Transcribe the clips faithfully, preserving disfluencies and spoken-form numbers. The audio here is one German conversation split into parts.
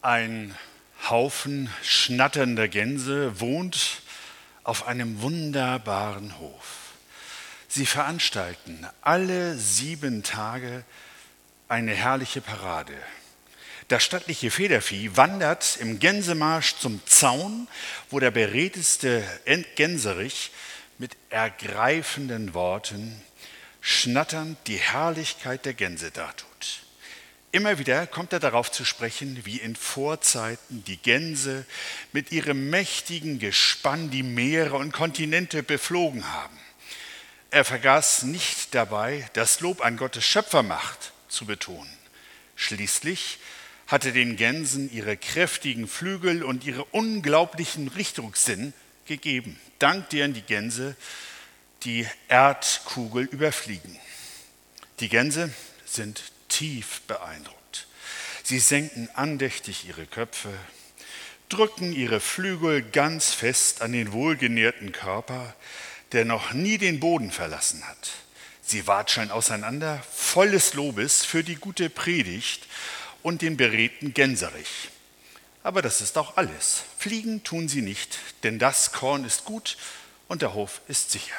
Ein Haufen schnatternder Gänse wohnt auf einem wunderbaren Hof. Sie veranstalten alle sieben Tage eine herrliche Parade. Das stattliche Federvieh wandert im Gänsemarsch zum Zaun, wo der beredteste Gänserich mit ergreifenden Worten schnatternd die Herrlichkeit der Gänse dartut. Immer wieder kommt er darauf zu sprechen, wie in Vorzeiten die Gänse mit ihrem mächtigen Gespann die Meere und Kontinente beflogen haben. Er vergaß nicht dabei, das Lob an Gottes Schöpfermacht zu betonen. Schließlich hatte den Gänsen ihre kräftigen Flügel und ihre unglaublichen Richtungssinn gegeben, dank deren die Gänse die Erdkugel überfliegen. Die Gänse sind tief beeindruckt. Sie senken andächtig ihre Köpfe, drücken ihre Flügel ganz fest an den wohlgenährten Körper, der noch nie den Boden verlassen hat. Sie watscheln auseinander, volles Lobes für die gute Predigt und den beredten Gänserich. Aber das ist auch alles. Fliegen tun sie nicht, denn das Korn ist gut und der Hof ist sicher.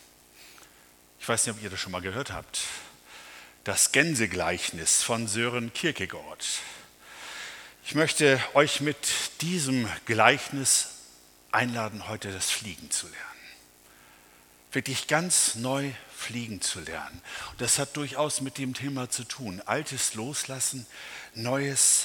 Ich weiß nicht, ob ihr das schon mal gehört habt. Das Gänsegleichnis von Søren Kierkegaard. Ich möchte euch mit diesem Gleichnis einladen, heute das Fliegen zu lernen. Wirklich ganz neu fliegen zu lernen. Und das hat durchaus mit dem Thema zu tun. Altes loslassen, Neues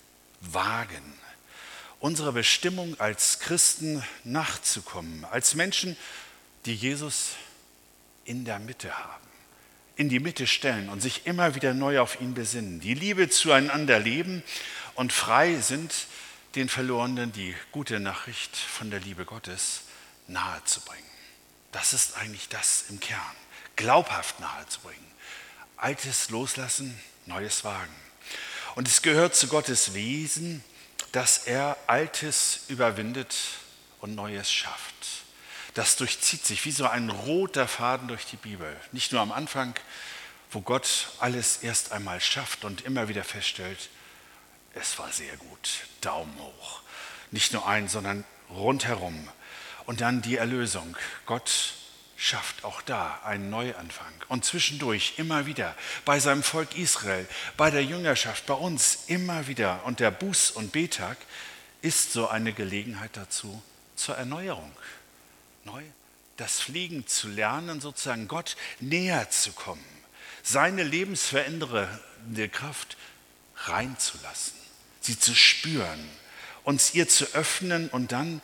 wagen. Unserer Bestimmung als Christen nachzukommen, als Menschen, die Jesus in der Mitte haben. In die Mitte stellen und sich immer wieder neu auf ihn besinnen, die Liebe zueinander leben und frei sind, den Verlorenen die gute Nachricht von der Liebe Gottes nahezubringen. Das ist eigentlich das im Kern, glaubhaft nahezubringen. Altes loslassen, Neues wagen. Und es gehört zu Gottes Wesen, dass er Altes überwindet und Neues schafft. Das durchzieht sich wie so ein roter Faden durch die Bibel. Nicht nur am Anfang, wo Gott alles erst einmal schafft und immer wieder feststellt, es war sehr gut, Daumen hoch. Nicht nur ein, sondern rundherum. Und dann die Erlösung. Gott schafft auch da einen Neuanfang. Und zwischendurch immer wieder bei seinem Volk Israel, bei der Jüngerschaft, bei uns immer wieder. Und der Buß- und Betag ist so eine Gelegenheit dazu, zur Erneuerung. Neu, das Fliegen zu lernen, sozusagen Gott näher zu kommen, seine lebensverändernde Kraft reinzulassen, sie zu spüren, uns ihr zu öffnen und dann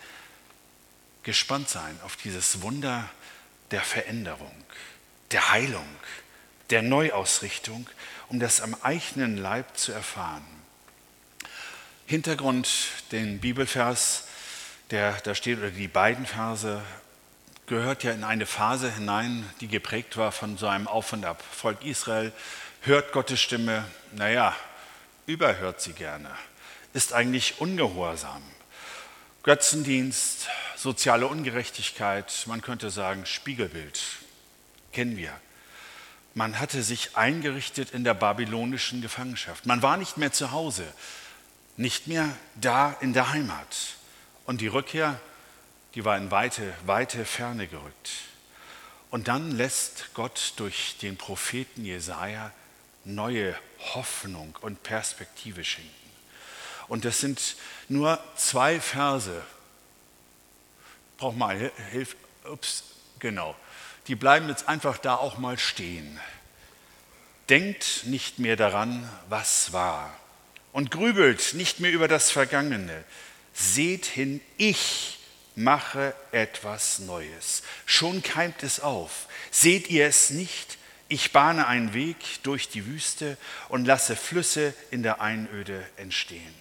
gespannt sein auf dieses Wunder der Veränderung, der Heilung, der Neuausrichtung, um das am eigenen Leib zu erfahren. Hintergrund, den Bibelvers, der da steht, oder die beiden Verse, gehört ja in eine Phase hinein, die geprägt war von so einem Auf und Ab. Volk Israel hört Gottes Stimme, naja, überhört sie gerne, ist eigentlich ungehorsam. Götzendienst, soziale Ungerechtigkeit, man könnte sagen Spiegelbild, kennen wir. Man hatte sich eingerichtet in der babylonischen Gefangenschaft. Man war nicht mehr zu Hause, nicht mehr da in der Heimat. Und die Rückkehr, die war in weite, weite Ferne gerückt. Und dann lässt Gott durch den Propheten Jesaja neue Hoffnung und Perspektive schenken. Und das sind nur zwei Verse. Braucht mal Hilfe. Ups, genau. Die bleiben jetzt einfach da auch mal stehen. Denkt nicht mehr daran, was war. Und grübelt nicht mehr über das Vergangene. Seht hin, ich mache etwas Neues. Schon keimt es auf. Seht ihr es nicht? Ich bahne einen Weg durch die Wüste und lasse Flüsse in der Einöde entstehen.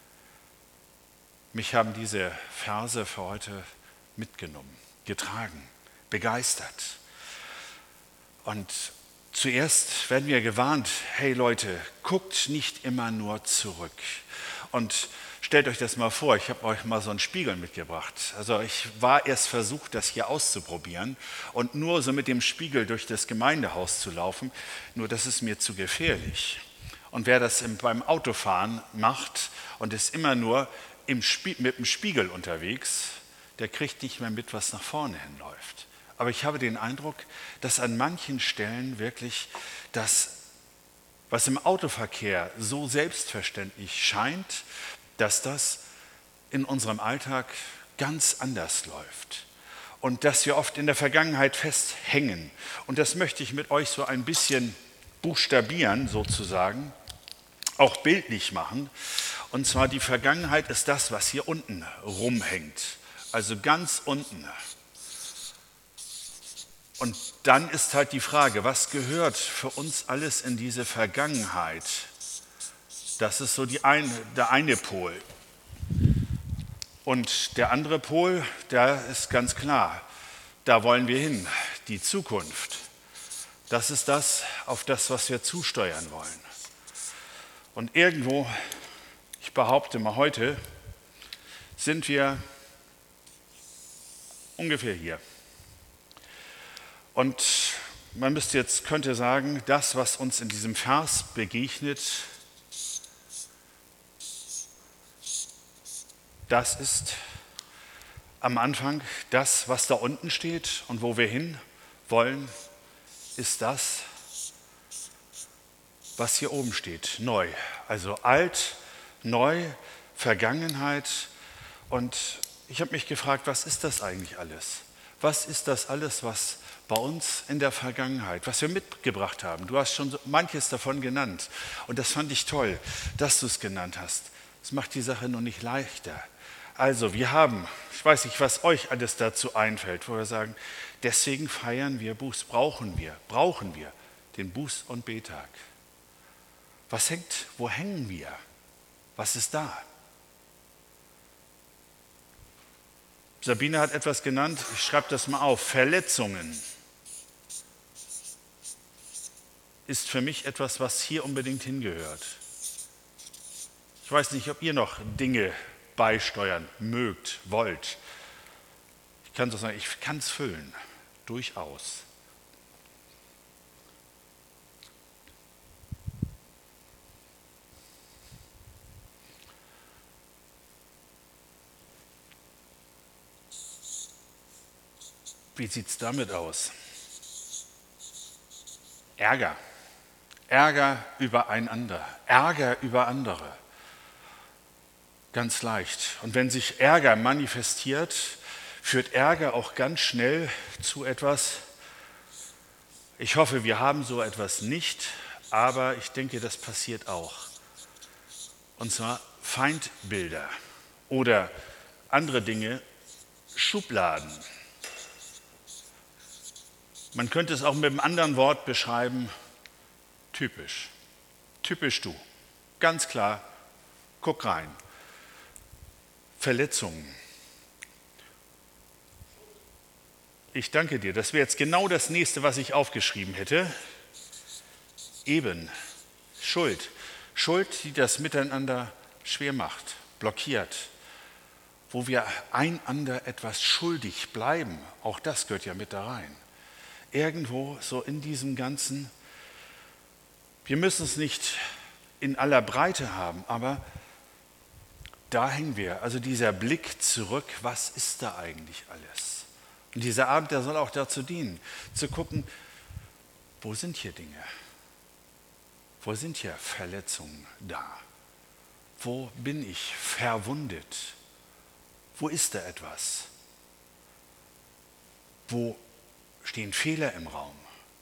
Mich haben diese Verse für heute mitgenommen, getragen, begeistert. Und zuerst werden wir gewarnt, hey Leute, guckt nicht immer nur zurück. Und stellt euch das mal vor, ich habe euch mal so einen Spiegel mitgebracht. Also ich war erst versucht, das hier auszuprobieren und nur so mit dem Spiegel durch das Gemeindehaus zu laufen, nur das ist mir zu gefährlich. Und wer das im, beim Autofahren macht und ist immer nur im Spie- mit dem Spiegel unterwegs, der kriegt nicht mehr mit, was nach vorne hinläuft. Aber ich habe den Eindruck, dass an manchen Stellen wirklich das, was im Autoverkehr so selbstverständlich scheint, dass das in unserem Alltag ganz anders läuft. Und dass wir oft in der Vergangenheit festhängen. Und das möchte ich mit euch so ein bisschen buchstabieren, sozusagen, auch bildlich machen. Und zwar die Vergangenheit ist das, was hier unten rumhängt. Also ganz unten. Und dann ist halt die Frage, was gehört für uns alles in diese Vergangenheit? Das ist so die ein, der eine Pol. Und der andere Pol, der ist ganz klar, da wollen wir hin, die Zukunft. Das ist das, auf das, was wir zusteuern wollen. Und irgendwo, ich behaupte mal heute, sind wir ungefähr hier. Und man müsste jetzt, könnte sagen, das, was uns in diesem Vers begegnet, das ist am Anfang das, was da unten steht und wo wir hin wollen, ist das, was hier oben steht, neu. Also alt, neu, Vergangenheit. Und ich habe mich gefragt, was ist das eigentlich alles? Was ist das alles, was bei uns in der Vergangenheit, was wir mitgebracht haben? Du hast schon so manches davon genannt. Und das fand ich toll, dass du es genannt hast. Es macht die Sache noch nicht leichter. Also wir haben, ich weiß nicht, was euch alles dazu einfällt, wo wir sagen, deswegen feiern wir Buß, brauchen wir, brauchen wir den Buß- und Betag. Was hängt, wo hängen wir? Was ist da? Sabine hat etwas genannt, ich schreibe das mal auf, Verletzungen. Ist für mich etwas, was hier unbedingt hingehört. Ich weiß nicht, ob ihr noch Dinge beisteuern mögt, wollt. Ich kann so sagen, ich kann es füllen, durchaus. Wie sieht es damit aus? Ärger. Ärger übereinander. Ärger über andere. Ganz leicht. Und wenn sich Ärger manifestiert, führt Ärger auch ganz schnell zu etwas. Ich hoffe, wir haben so etwas nicht, aber ich denke, das passiert auch. Und zwar Feindbilder oder andere Dinge, Schubladen. Man könnte es auch mit einem anderen Wort beschreiben, typisch. Typisch du. Ganz klar, guck rein. Verletzungen. Ich danke dir. Das wäre jetzt genau das nächste, was ich aufgeschrieben hätte. Eben. Schuld. Schuld, die das Miteinander schwer macht, blockiert. Wo wir einander etwas schuldig bleiben. Auch das gehört ja mit da rein. Irgendwo so in diesem Ganzen. Wir müssen es nicht in aller Breite haben, aber da hängen wir. Also dieser Blick zurück, was ist da eigentlich alles? Und dieser Abend, der soll auch dazu dienen, zu gucken, wo sind hier Dinge? Wo sind hier Verletzungen da? Wo bin ich verwundet? Wo ist da etwas? Wo stehen Fehler im Raum?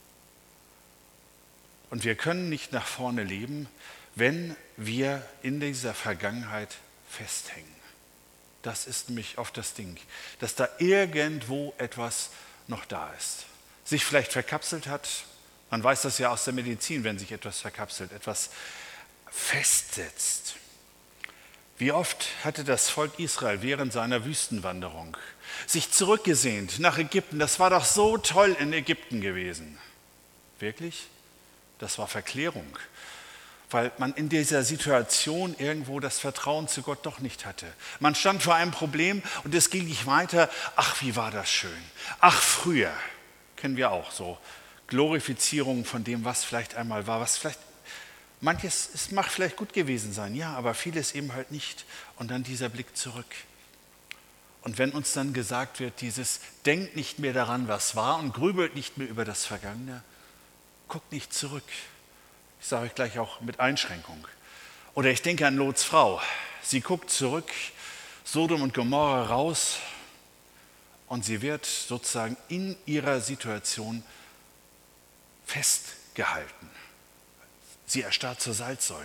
Und wir können nicht nach vorne leben, wenn wir in dieser Vergangenheit festhängen. Das ist nämlich oft das Ding, dass da irgendwo etwas noch da ist. Sich vielleicht verkapselt hat. Man weiß das ja aus der Medizin, wenn sich etwas verkapselt, etwas festsetzt. Wie oft hatte das Volk Israel während seiner Wüstenwanderung sich zurückgesehnt nach Ägypten? Das war doch so toll in Ägypten gewesen. Wirklich? Das war Verklärung, weil man in dieser Situation irgendwo das Vertrauen zu Gott doch nicht hatte. Man stand vor einem Problem und es ging nicht weiter. Ach, wie war das schön. Ach, früher. Kennen wir auch so. Glorifizierung von dem, was vielleicht einmal war, was vielleicht Manches, es mag vielleicht gut gewesen sein, ja, aber vieles eben halt nicht. Und dann dieser Blick zurück. Und wenn uns dann gesagt wird, dieses denkt nicht mehr daran, was war und grübelt nicht mehr über das Vergangene, guckt nicht zurück. Ich sage euch gleich auch mit Einschränkung. Oder ich denke an Lots Frau. Sie guckt zurück, Sodom und Gomorra raus und sie wird sozusagen in ihrer Situation festgehalten. Sie erstarrt zur Salzsäule.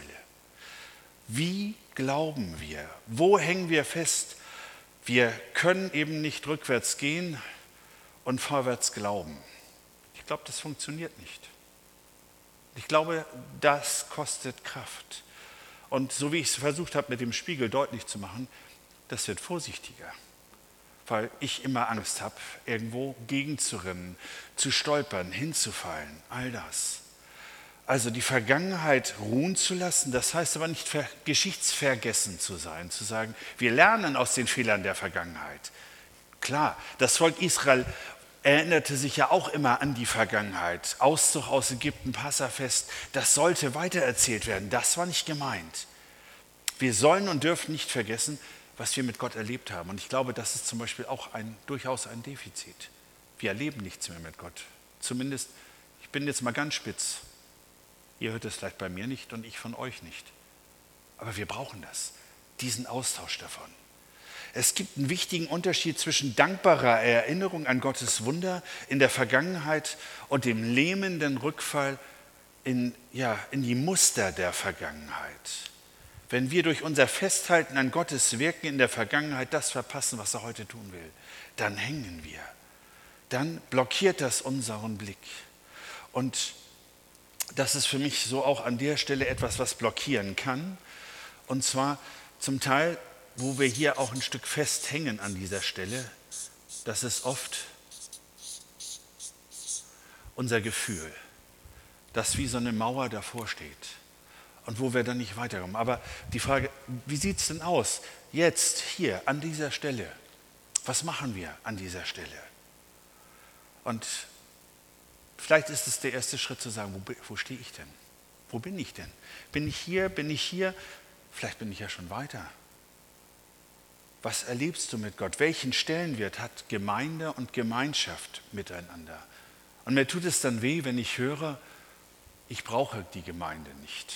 Wie glauben wir? Wo hängen wir fest? Wir können eben nicht rückwärts gehen und vorwärts glauben. Ich glaube, das funktioniert nicht. Ich glaube, das kostet Kraft. Und so wie ich es versucht habe, mit dem Spiegel deutlich zu machen, das wird vorsichtiger. Weil ich immer Angst habe, irgendwo gegenzurennen, zu stolpern, hinzufallen, all das. Also die Vergangenheit ruhen zu lassen, das heißt aber nicht ver- geschichtsvergessen zu sein, zu sagen, wir lernen aus den Fehlern der Vergangenheit. Klar, das Volk Israel erinnerte sich ja auch immer an die Vergangenheit. Auszug aus Ägypten, Passafest, das sollte weitererzählt werden, das war nicht gemeint. Wir sollen und dürfen nicht vergessen, was wir mit Gott erlebt haben. Und ich glaube, das ist zum Beispiel auch ein, durchaus ein Defizit. Wir erleben nichts mehr mit Gott. Zumindest, ich bin jetzt mal ganz spitz. Ihr hört es vielleicht bei mir nicht und ich von euch nicht. Aber wir brauchen das, diesen Austausch davon. Es gibt einen wichtigen Unterschied zwischen dankbarer Erinnerung an Gottes Wunder in der Vergangenheit und dem lähmenden Rückfall in, ja, in die Muster der Vergangenheit. Wenn wir durch unser Festhalten an Gottes Wirken in der Vergangenheit das verpassen, was er heute tun will, dann hängen wir. Dann blockiert das unseren Blick. Und das ist für mich so auch an der Stelle etwas, was blockieren kann. Und zwar zum Teil, wo wir hier auch ein Stück festhängen an dieser Stelle, das ist oft unser Gefühl, das wie so eine Mauer davor steht und wo wir dann nicht weiterkommen. Aber die Frage, wie sieht es denn aus jetzt hier an dieser Stelle? Was machen wir an dieser Stelle? Und vielleicht ist es der erste Schritt zu sagen, wo, wo stehe ich denn? Wo bin ich denn? Bin ich hier? Bin ich hier? Vielleicht bin ich ja schon weiter. Was erlebst du mit Gott? Welchen Stellenwert hat Gemeinde und Gemeinschaft miteinander? Und mir tut es dann weh, wenn ich höre, ich brauche die Gemeinde nicht.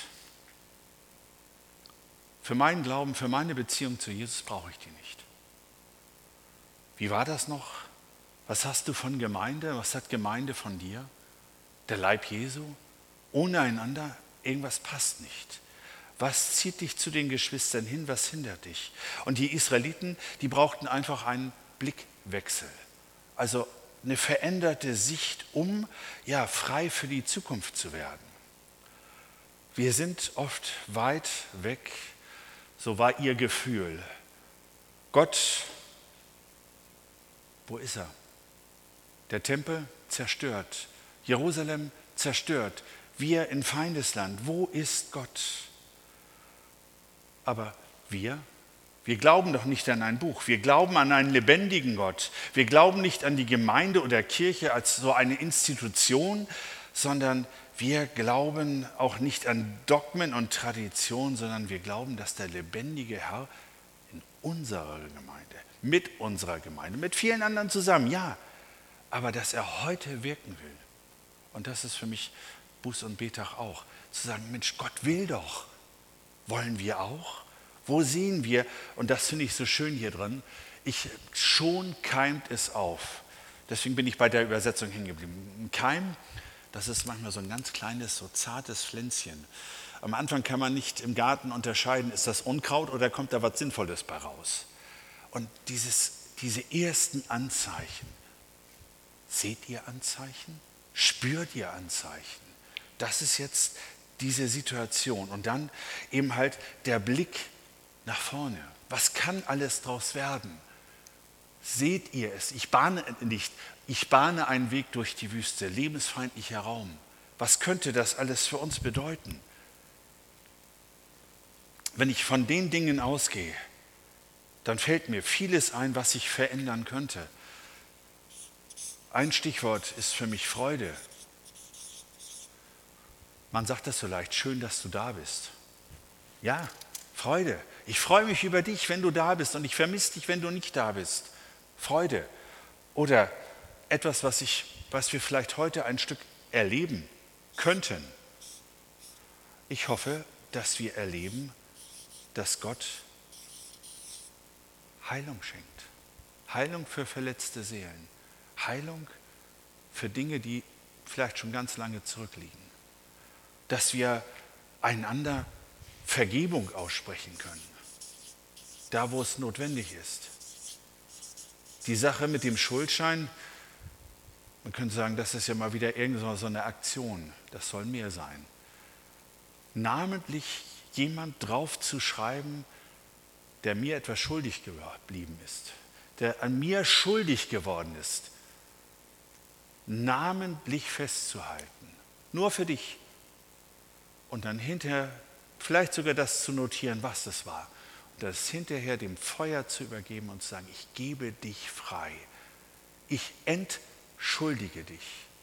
Für meinen Glauben, für meine Beziehung zu Jesus brauche ich die nicht. Wie war das noch? Was hast du von Gemeinde? Was hat Gemeinde von dir? Der Leib Jesu? Ohne einander? Irgendwas passt nicht. Was zieht dich zu den Geschwistern hin? Was hindert dich? Und die Israeliten, die brauchten einfach einen Blickwechsel. Also eine veränderte Sicht, um ja, frei für die Zukunft zu werden. Wir sind oft weit weg, so war ihr Gefühl. Gott, wo ist er? Der Tempel zerstört, Jerusalem zerstört, wir in Feindesland, wo ist Gott? Aber wir, wir glauben doch nicht an ein Buch, wir glauben an einen lebendigen Gott. Wir glauben nicht an die Gemeinde oder Kirche als so eine Institution, sondern wir glauben auch nicht an Dogmen und Tradition, sondern wir glauben, dass der lebendige Herr in unserer Gemeinde, mit unserer Gemeinde, mit vielen anderen zusammen, ja, aber dass er heute wirken will. Und das ist für mich Buß- und Betag auch, zu sagen, Mensch, Gott will doch. Wollen wir auch? Wo sehen wir, und das finde ich so schön hier drin, ich, schon keimt es auf. Deswegen bin ich bei der Übersetzung hingeblieben. Ein Keim, das ist manchmal so ein ganz kleines, so zartes Pflänzchen. Am Anfang kann man nicht im Garten unterscheiden, ist das Unkraut oder kommt da was Sinnvolles bei raus. Und dieses, diese ersten Anzeichen, seht ihr Anzeichen? Spürt ihr Anzeichen? Das ist jetzt diese Situation. Und dann eben halt der Blick nach vorne. Was kann alles daraus werden? Seht ihr es? Ich bahne nicht. Ich bahne einen Weg durch die Wüste, lebensfeindlicher Raum. Was könnte das alles für uns bedeuten? Wenn ich von den Dingen ausgehe, dann fällt mir vieles ein, was sich verändern könnte. Ein Stichwort ist für mich Freude. Man sagt das so leicht, schön, dass du da bist. Ja, Freude. Ich freue mich über dich, wenn du da bist und ich vermisse dich, wenn du nicht da bist. Freude. Oder etwas, was, ich, was wir vielleicht heute ein Stück erleben könnten. Ich hoffe, dass wir erleben, dass Gott Heilung schenkt. Heilung für verletzte Seelen. Heilung für Dinge, die vielleicht schon ganz lange zurückliegen. Dass wir einander Vergebung aussprechen können. Da, wo es notwendig ist. Die Sache mit dem Schuldschein, man könnte sagen, das ist ja mal wieder irgend so eine Aktion. Das soll mehr sein. Namentlich jemand drauf zu schreiben, der mir etwas schuldig geblieben ist, der an mir schuldig geworden ist, namentlich festzuhalten, nur für dich. Und dann hinterher vielleicht sogar das zu notieren, was das war. Und das hinterher dem Feuer zu übergeben und zu sagen, ich gebe dich frei. Ich entschuldige dich.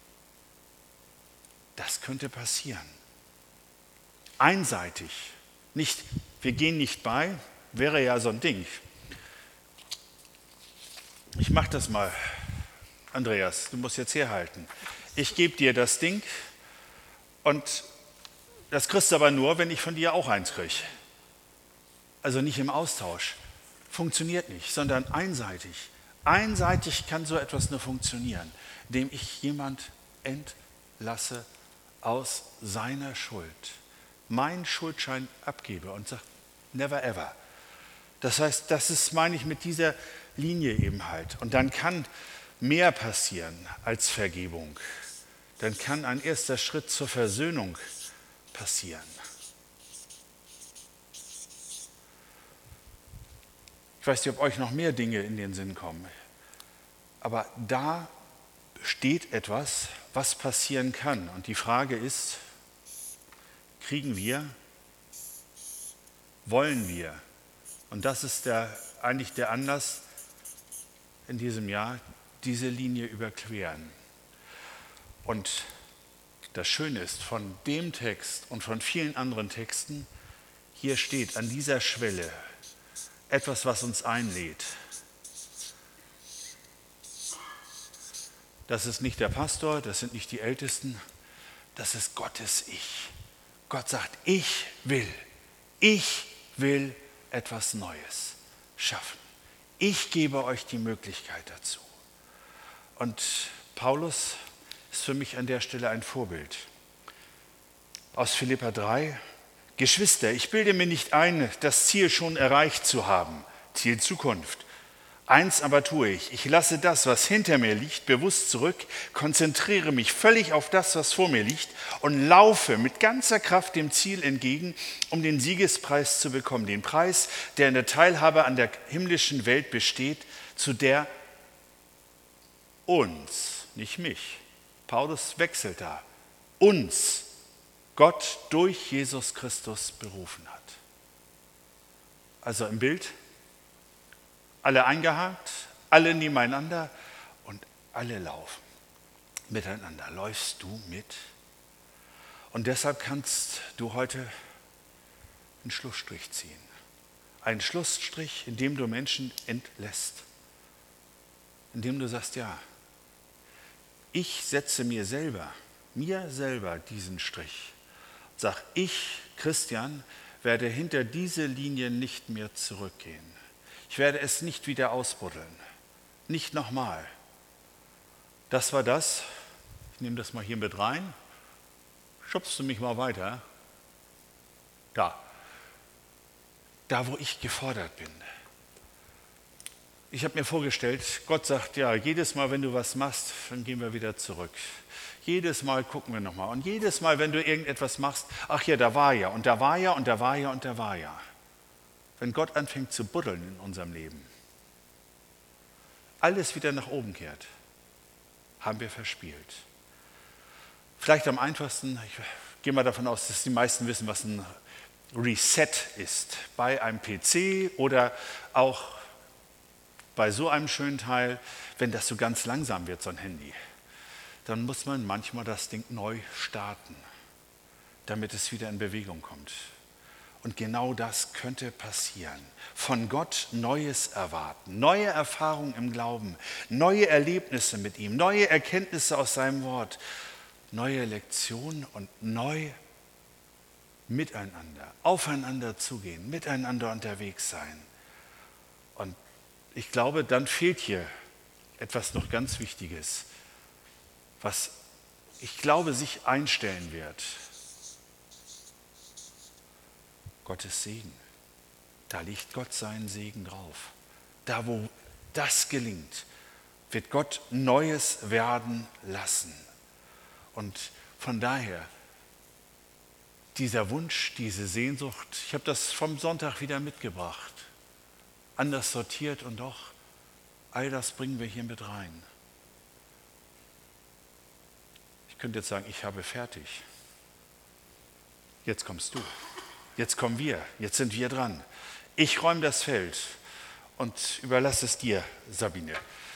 Das könnte passieren. Einseitig. Nicht, wir gehen nicht bei, wäre ja so ein Ding. Ich mache das mal. Andreas, du musst jetzt herhalten. Ich gebe dir das Ding und das kriegst du aber nur, wenn ich von dir auch eins kriege. Also nicht im Austausch. Funktioniert nicht, sondern einseitig. Einseitig kann so etwas nur funktionieren, indem ich jemand entlasse aus seiner Schuld. Meinen Schuldschein abgebe und sage, never ever. Das heißt, das ist, meine ich, mit dieser Linie eben halt. Und dann kann mehr passieren als Vergebung. Dann kann ein erster Schritt zur Versöhnung passieren. Ich weiß nicht, ob euch noch mehr Dinge in den Sinn kommen. Aber da steht etwas, was passieren kann. Und die Frage ist, kriegen wir, wollen wir? Und das ist der, eigentlich der Anlass in diesem Jahr, diese Linie überqueren. Und das Schöne ist, von dem Text und von vielen anderen Texten, hier steht an dieser Schwelle etwas, was uns einlädt. Das ist nicht der Pastor, das sind nicht die Ältesten, das ist Gottes Ich. Gott sagt, ich will, ich will etwas Neues schaffen. Ich gebe euch die Möglichkeit dazu. Und Paulus ist für mich an der Stelle ein Vorbild. Aus Philipper drei, Geschwister, ich bilde mir nicht ein, das Ziel schon erreicht zu haben, Ziel Zukunft. Eins aber tue ich, ich lasse das, was hinter mir liegt, bewusst zurück, konzentriere mich völlig auf das, was vor mir liegt und laufe mit ganzer Kraft dem Ziel entgegen, um den Siegespreis zu bekommen. Den Preis, der in der Teilhabe an der himmlischen Welt besteht, zu der uns, nicht mich, Paulus wechselt da, uns Gott durch Jesus Christus berufen hat. Also im Bild, alle eingehakt, alle nebeneinander und alle laufen miteinander. Läufst du mit? Und deshalb kannst du heute einen Schlussstrich ziehen. Einen Schlussstrich, in dem du Menschen entlässt. In dem du sagst, ja, ich setze mir selber, mir selber diesen Strich. Sag, ich, Christian, werde hinter diese Linie nicht mehr zurückgehen. Ich werde es nicht wieder ausbuddeln. Nicht nochmal. Das war das. Ich nehme das mal hier mit rein. Schubst du mich mal weiter? Da. Da, wo ich gefordert bin. Ich habe mir vorgestellt, Gott sagt, ja, jedes Mal, wenn du was machst, dann gehen wir wieder zurück. Jedes Mal gucken wir nochmal. Und jedes Mal, wenn du irgendetwas machst, ach ja, da war ja, und da war ja, und da war ja, und da war ja. Wenn Gott anfängt zu buddeln in unserem Leben, alles wieder nach oben kehrt, haben wir verspielt. Vielleicht am einfachsten, ich gehe mal davon aus, dass die meisten wissen, was ein Reset ist. Bei einem P C oder auch bei so einem schönen Teil, wenn das so ganz langsam wird, so ein Handy, dann muss man manchmal das Ding neu starten. damit es wieder in Bewegung kommt. Und genau das könnte passieren. Von Gott Neues erwarten, neue Erfahrungen im Glauben, neue Erlebnisse mit ihm, neue Erkenntnisse aus seinem Wort, neue Lektionen und neu miteinander, aufeinander zugehen, miteinander unterwegs sein. Und ich glaube, dann fehlt hier etwas noch ganz Wichtiges, was ich glaube sich einstellen wird. Gottes Segen. Da legt Gott seinen Segen drauf. Da, wo das gelingt, wird Gott Neues werden lassen. Und von daher, dieser Wunsch, diese Sehnsucht, ich habe das vom Sonntag wieder mitgebracht, anders sortiert und doch, all das bringen wir hier mit rein. Ich könnte jetzt sagen, ich habe fertig. Jetzt kommst du. Jetzt kommen wir, jetzt sind wir dran. Ich räume das Feld und überlasse es dir, Sabine.